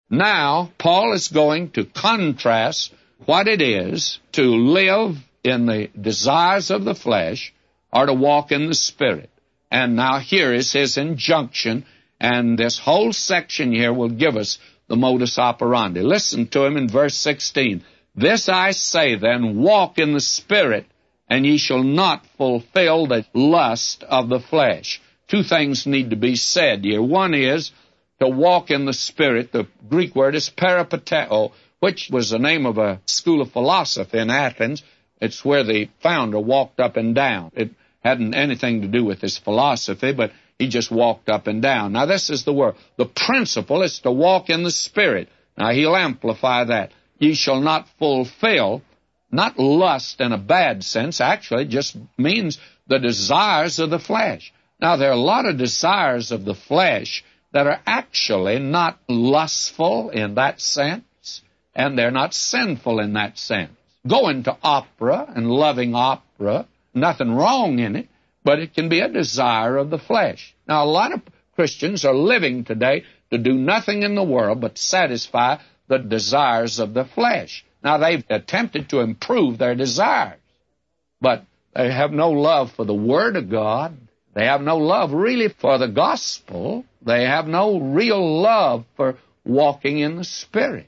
Now, Paul is going to contrast what it is to live in the desires of the flesh or to walk in the Spirit. And now here is his injunction, and this whole section here will give us the modus operandi. Listen to him in verse 16. This I say then, walk in the Spirit, and ye shall not fulfill the lust of the flesh. Two things need to be said here. One is to walk in the Spirit. The Greek word is peripateo, which was the name of a school of philosophy in Athens. It's where the founder walked up and down. It hadn't anything to do with his philosophy, but he just walked up and down. Now, this is the word. The principle is to walk in the Spirit. Now, he'll amplify that. Ye shall not fulfill, not lust in a bad sense. Actually, it just means the desires of the flesh. Now, there are a lot of desires of the flesh that are actually not lustful in that sense, and they're not sinful in that sense. Going to opera and loving opera, nothing wrong in it, but it can be a desire of the flesh. Now, a lot of Christians are living today to do nothing in the world but satisfy the desires of the flesh. Now, they've attempted to improve their desires, but they have no love for the Word of God. They have no love really for the gospel. They have no real love for walking in the Spirit.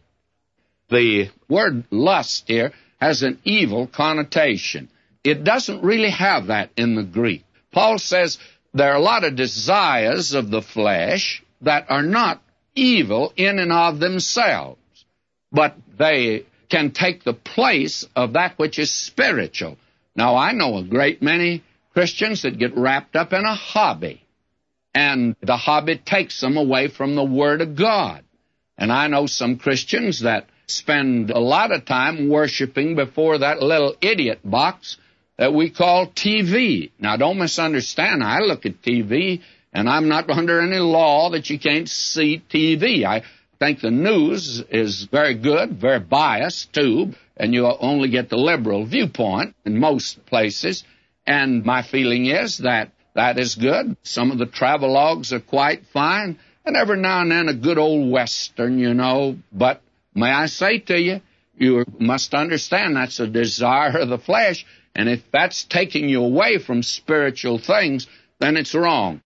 The word lust here has an evil connotation. It doesn't really have that in the Greek. Paul says there are a lot of desires of the flesh that are not evil in and of themselves, but they can take the place of that which is spiritual. Now, I know a great many Christians that get wrapped up in a hobby, and the hobby takes them away from the Word of God. And I know some Christians that spend a lot of time worshiping before that little idiot box that we call TV. Now, don't misunderstand. I look at TV, and I'm not under any law that you can't see TV. I think the news is very good, very biased, too, and you only get the liberal viewpoint in most places. And my feeling is that that is good. Some of the travelogues are quite fine, and every now and then a good old Western, you know. But may I say to you, you must understand that's a desire of the flesh, and if that's taking you away from spiritual things, then it's wrong.